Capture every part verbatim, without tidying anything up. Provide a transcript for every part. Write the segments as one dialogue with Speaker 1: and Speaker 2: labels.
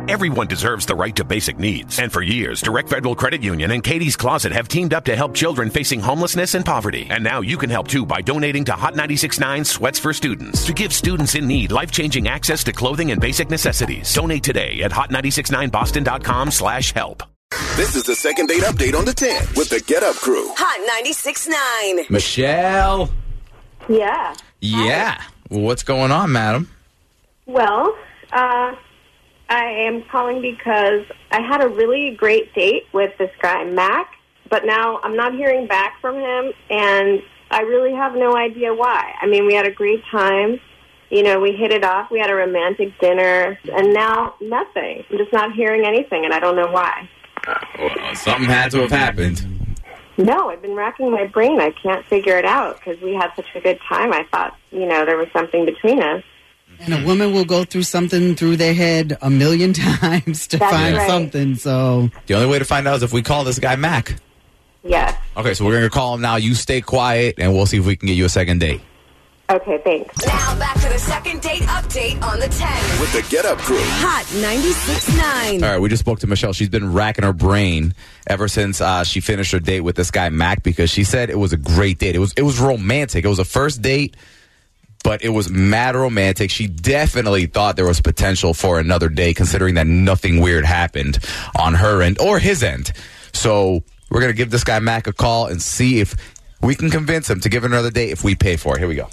Speaker 1: Everyone deserves the right to basic needs. And for years, Direct Federal Credit Union and Katie's Closet have teamed up to help children facing homelessness and poverty. And now you can help too by donating to Hot ninety-six point nine Sweats for Students to give students in need life-changing access to clothing and basic necessities. Donate today at hot nine six nine boston dot com slash help.
Speaker 2: This is the second date update on the ten with the Get Up Crew.
Speaker 3: Hot ninety-six point nine.
Speaker 4: Michelle.
Speaker 5: Yeah.
Speaker 4: Yeah. What's going on, madam?
Speaker 5: Well, uh, I am calling because I had a really great date with this guy, Mac, but now I'm not hearing back from him, and I really have no idea why. I mean, we had a great time. You know, we hit it off. We had a romantic dinner, and now nothing. I'm just not hearing anything, and I don't know why.
Speaker 4: Well, something had to have happened.
Speaker 5: No, I've been racking my brain. I can't figure it out because we had such a good time. I thought, you know, there was something between us.
Speaker 6: And a woman will go through something through their head a million times to
Speaker 5: That's
Speaker 6: find
Speaker 5: right.
Speaker 6: something. So
Speaker 4: The only way to find out is if we call this guy Mac.
Speaker 5: Yes.
Speaker 4: Okay, so we're going to call him now. You stay quiet, and we'll see if we can get you a second date.
Speaker 5: Okay, thanks.
Speaker 3: Now back to the second date update on the ten.
Speaker 2: With the Get Up Crew.
Speaker 3: Hot ninety-six point nine.
Speaker 4: All right, we just spoke to Michelle. She's been racking her brain ever since uh, she finished her date with this guy, Mac, because she said it was a great date. It was, it was romantic. It was a first date, but it was mad romantic. She definitely thought there was potential for another day, considering that nothing weird happened on her end or his end. So we're going to give this guy, Mac, a call and see if we can convince him to give another date if we pay for it. Here we go.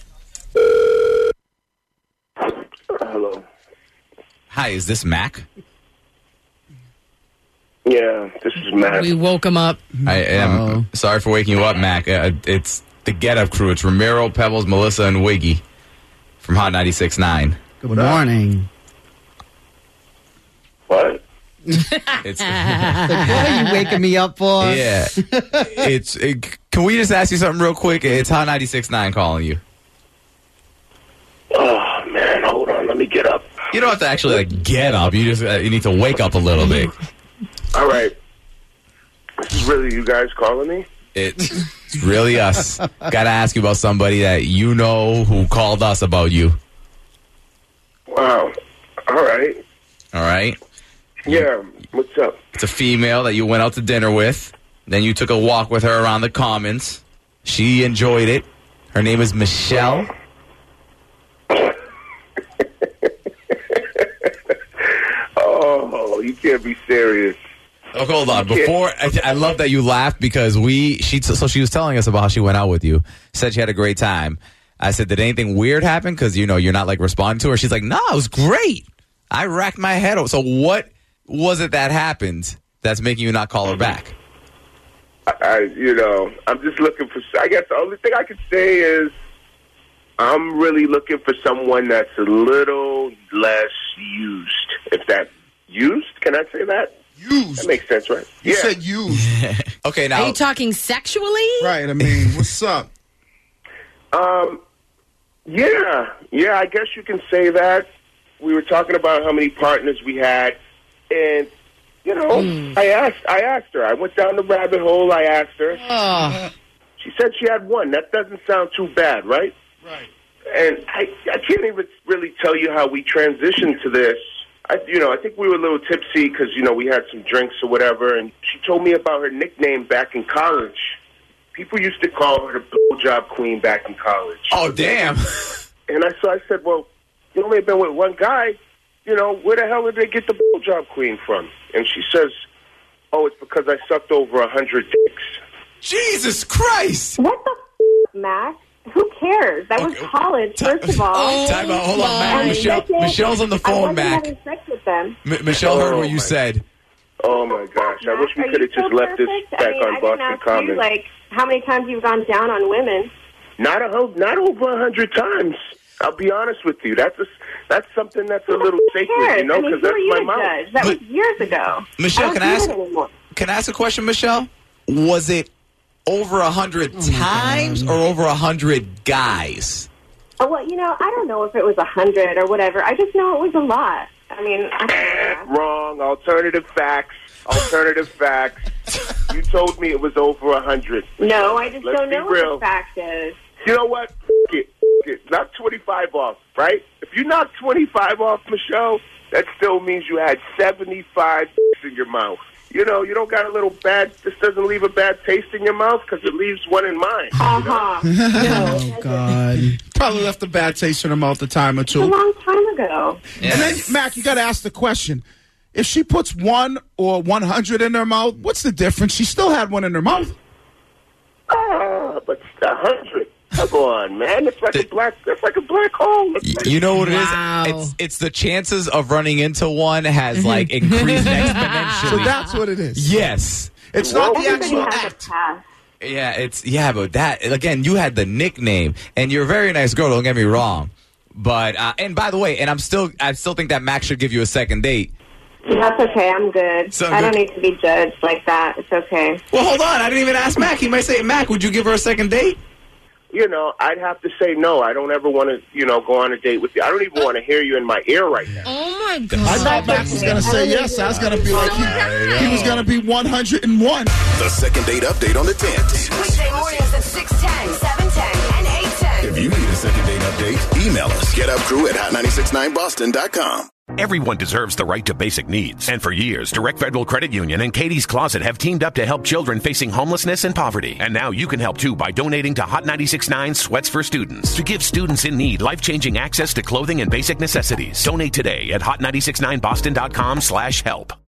Speaker 7: Hello.
Speaker 4: Hi, is this Mac?
Speaker 7: Yeah, this is Matt.
Speaker 6: we woke him up.
Speaker 4: I am
Speaker 6: Uh-oh.
Speaker 4: sorry for waking you up, Mac. Uh, it's the Get Up Crew. It's Ramiro, Pebbles, Melissa, and Wiggy from Hot ninety-six point nine.
Speaker 6: Good morning.
Speaker 7: What?
Speaker 4: It's
Speaker 6: Like, what are you waking me up for?
Speaker 4: yeah. It's it, can we just ask you something real quick? It's Hot ninety-six point nine calling you.
Speaker 7: Oh, man, hold on. Let me get up.
Speaker 4: You don't have to actually like get up. You just uh, you need to wake up a little bit.
Speaker 7: All right. This is really you guys calling me?
Speaker 4: It's, it's really us. Got to ask you about somebody that you know who called us about you.
Speaker 7: Wow. All right.
Speaker 4: All right.
Speaker 7: Yeah, what's up?
Speaker 4: It's a female that you went out to dinner with. Then you took a walk with her around the Commons. She enjoyed it. Her name is Michelle.
Speaker 7: Oh, you can't be serious.
Speaker 4: Oh, hold on. Before I, I love that you laughed because we she so she was telling us about how she went out with you. Said she had a great time. I said, did anything weird happen? Because you know you're not like responding to her. She's like, no, it was great. I racked my head over. So what was it that happened that's making you not call her back?
Speaker 7: I, I, you know, I'm just looking for, I guess the only thing I could say is I'm really looking for someone that's a little less used. If that used, can I say that?
Speaker 8: Used.
Speaker 7: That makes sense, right?
Speaker 8: You
Speaker 7: yeah.
Speaker 8: said used.
Speaker 4: Okay, now
Speaker 9: Are you talking sexually?
Speaker 8: Right, I mean, what's up?
Speaker 7: Um, yeah, yeah, I guess you can say that. We were talking about how many partners we had, and you know, mm. I asked, I asked her. I went down the rabbit hole. I asked her.
Speaker 9: Oh.
Speaker 7: She said she had one. That doesn't sound too bad, right?
Speaker 8: Right.
Speaker 7: And I, I can't even really tell you how we transitioned to this. I, you know, I think we were a little tipsy because you know we had some drinks or whatever, and she told me about her nickname back in college. People used to call her the blowjob queen back in college.
Speaker 4: Oh, damn.
Speaker 7: And I so I said, well, you only been with one guy. You know, where the hell did they get the blowjob queen from? And she says, oh, it's because I sucked over a hundred dicks.
Speaker 4: Jesus Christ!
Speaker 5: What the f***, Mac? Who cares? That was
Speaker 4: Okay.
Speaker 5: college, first of all.
Speaker 9: Oh,
Speaker 4: Time out. Hold on, Mac.
Speaker 9: my.
Speaker 4: Michelle,
Speaker 5: second,
Speaker 4: Michelle's on the
Speaker 5: I
Speaker 4: phone,
Speaker 5: wasn't
Speaker 4: Mac.
Speaker 5: having sex with them.
Speaker 4: M- Michelle heard
Speaker 7: Oh,
Speaker 4: what you
Speaker 7: my-
Speaker 4: said.
Speaker 7: Oh, my gosh. I wish we
Speaker 5: Are
Speaker 7: could have
Speaker 5: you so
Speaker 7: just left this
Speaker 5: perfect?
Speaker 7: back
Speaker 5: I mean,
Speaker 7: on
Speaker 5: I didn't
Speaker 7: Boston
Speaker 5: ask
Speaker 7: Commons.
Speaker 5: you, like, how many times you've gone down on women.
Speaker 7: Not a ho- not over a hundred times. I'll be honest with you. That's a, that's something that's a little
Speaker 5: Who
Speaker 7: sacred,
Speaker 5: cares?
Speaker 7: you know,
Speaker 5: I mean,
Speaker 7: because
Speaker 5: who are
Speaker 7: that's
Speaker 5: you
Speaker 7: my
Speaker 5: to
Speaker 7: mouth.
Speaker 5: judge? That
Speaker 4: But-
Speaker 5: was years ago.
Speaker 4: Michelle,
Speaker 5: I
Speaker 4: can
Speaker 5: don't
Speaker 4: I
Speaker 5: do
Speaker 4: ask?
Speaker 5: that anymore.
Speaker 4: Can I ask a question, Michelle? Was it over a hundred times or over a hundred guys?
Speaker 5: Oh, well, you know, I don't know if it was a hundred or whatever. I just know it was a lot. I mean, I don't know.
Speaker 7: Wrong. Alternative facts. Alternative facts. You told me it was over a hundred.
Speaker 5: No, I just
Speaker 7: Let's
Speaker 5: don't
Speaker 7: be
Speaker 5: know
Speaker 7: real.
Speaker 5: what the fact is.
Speaker 7: You know what? F- it. F- it. Knock twenty-five off, right? If you knock twenty-five off, Michelle, that still means you had seventy-five in your mouth. You know, you don't got a little bad, this doesn't leave a bad taste in your mouth because it leaves one in mine.
Speaker 5: Uh-huh.
Speaker 6: Oh, God.
Speaker 8: Probably left a bad taste in her mouth a time or
Speaker 5: It's a
Speaker 8: two.
Speaker 5: long time ago.
Speaker 8: And then, Mac, you got to ask the question. If she puts one or one hundred in her mouth, what's the difference? She still had one in her mouth.
Speaker 7: Ah, but a hundred. Come on, man. It's like a black. It's like a black hole. It's
Speaker 4: You know what it is?
Speaker 6: Wow.
Speaker 4: It's it's the chances of running into one has like increased exponentially.
Speaker 8: So that's what it is.
Speaker 4: Yes.
Speaker 8: It's not the
Speaker 5: Everybody
Speaker 8: actual
Speaker 5: has a
Speaker 8: act.
Speaker 5: past.
Speaker 4: Yeah, it's yeah, but that again, you had the nickname, and you're a very nice girl. Don't get me wrong, but uh, and by the way, and I'm still I still think that Mac should give you a second date.
Speaker 5: That's okay. I'm good.
Speaker 4: So
Speaker 5: I don't
Speaker 4: good.
Speaker 5: need to be judged like that. It's okay.
Speaker 4: Well, hold on, I didn't even ask Mac. He might say, Mac, would you give her a second date?
Speaker 7: You know, I'd have to say no. I don't ever want to, you know, go on a date with you. I don't even want to hear you in my ear right now.
Speaker 9: Oh my
Speaker 8: I
Speaker 9: God.
Speaker 8: thought Max was going to say yes. I was going to be like, he, he was going to be one hundred and one.
Speaker 2: The second date update on the tenth.
Speaker 3: Weekday mornings at six ten, seven ten, and eight ten.
Speaker 2: If you need a second date update, email us. Get up crew at hot nine six nine boston dot com.
Speaker 1: Everyone deserves the right to basic needs. And for years, Direct Federal Credit Union and Katie's Closet have teamed up to help children facing homelessness and poverty. And now you can help too by donating to Hot ninety-six point nine Sweats for Students to give students in need life-changing access to clothing and basic necessities. Donate today at hot nine six nine boston dot com slash help.